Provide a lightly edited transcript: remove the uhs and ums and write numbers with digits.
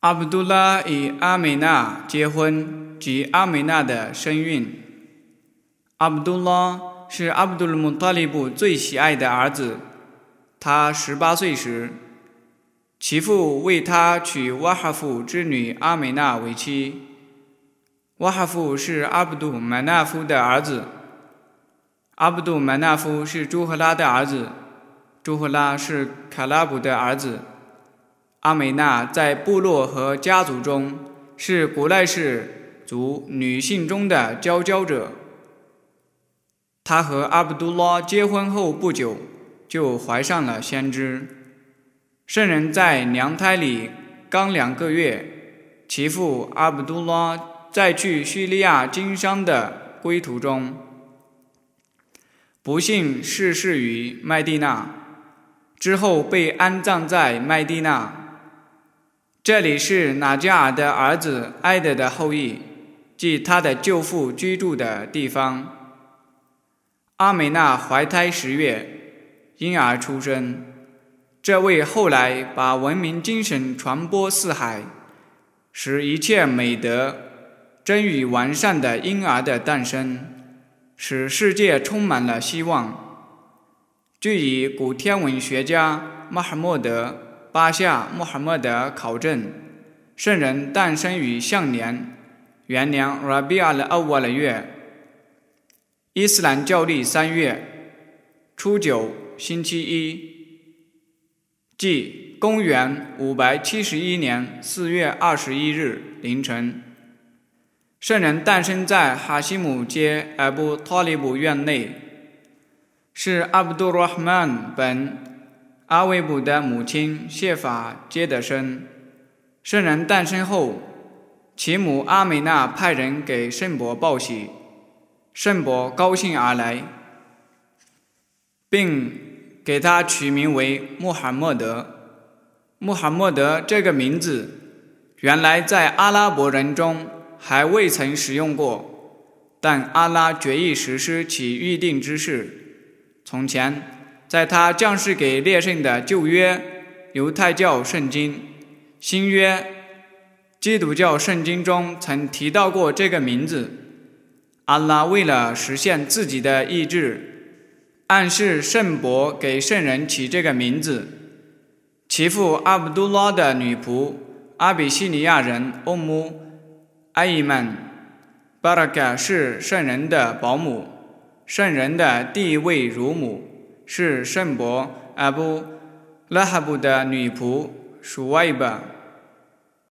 阿卜杜拉与阿美娜结婚及阿美娜的身孕。阿卜杜拉是阿卜杜勒穆塔利布最喜爱的儿子。他18岁时，其父为他娶瓦哈夫之女阿美娜为妻。瓦哈夫是阿卜杜曼纳夫的儿子。阿卜杜曼纳夫是朱赫拉的儿子。朱赫拉是卡拉卜的儿子。阿美娜在部落和家族中是古赖氏族女性中的佼佼者。她和阿卜杜拉结婚后不久就怀上了先知。圣人在娘胎里刚2个月，其父阿卜杜拉在去叙利亚经商的归途中，不幸逝世于麦地那，之后被安葬在麦地那。这里是纳加尔的儿子埃德的后裔，即他的舅父居住的地方。阿美娜怀胎10月，婴儿出生。这位后来把文明精神传播四海，使一切美德臻于完善的婴儿的诞生，使世界充满了希望。据以古天文学家穆罕默德巴夏穆罕默德考证，圣人诞生于象年元年 Rabi al-Awwal 月，伊斯兰教历3月初9星期一，即公元571年4月21日凌晨。圣人诞生在哈希姆街阿布塔利布院内，是阿卜杜拉赫曼本阿维卜的母亲谢法接的生。圣人诞生后，其母阿美娜派人给圣伯报喜，圣伯高兴而来，并给他取名为穆罕默德。穆罕默德这个名字原来在阿拉伯人中还未曾使用过，但阿拉决意实施其预定之事。从前在他降世给列圣的旧约犹太教圣经、新约基督教圣经中曾提到过这个名字。阿拉为了实现自己的意志，暗示圣伯给圣人起这个名字。其父阿卜杜拉的女仆阿比西尼亚人欧姆埃伊曼巴拉卡是圣人的保姆，圣人的第一位乳母是圣伯阿布拉哈布的女仆舒瓦伊巴。